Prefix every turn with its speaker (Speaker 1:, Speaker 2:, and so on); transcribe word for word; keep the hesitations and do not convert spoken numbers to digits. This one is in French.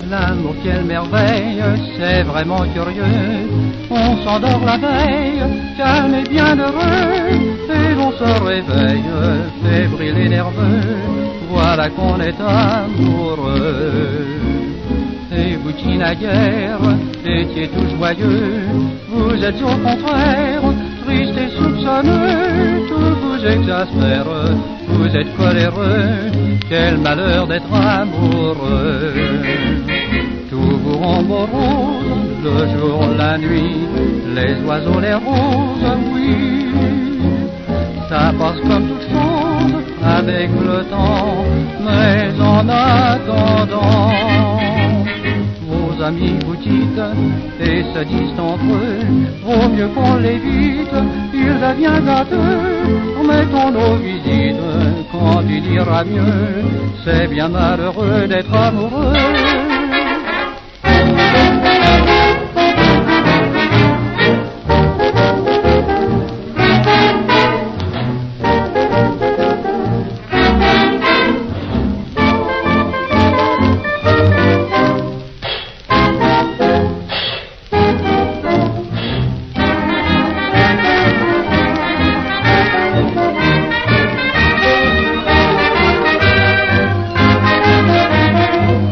Speaker 1: L'amour, quelle merveille, c'est vraiment curieux. On s'endort la veille, calme et bien heureux, et l'on se réveille, fébrile et nerveux. Voilà qu'on est amoureux. Et vous qui naguère étiez tout joyeux, vous êtes au contraire triste et soupçonneux. Tout vous exaspère, vous êtes coléreux. Quel malheur d'être amoureux. Tout vous rend beau rose, le jour, la nuit, les oiseaux, les roses, oui. Ça passe comme toute chose avec le temps, mais en attendant, vos amis vous dites et se disent entre eux, vaut mieux qu'on l'évite, il devient gâteux. Mettons nos visites quand il ira mieux, c'est bien malheureux d'être amoureux.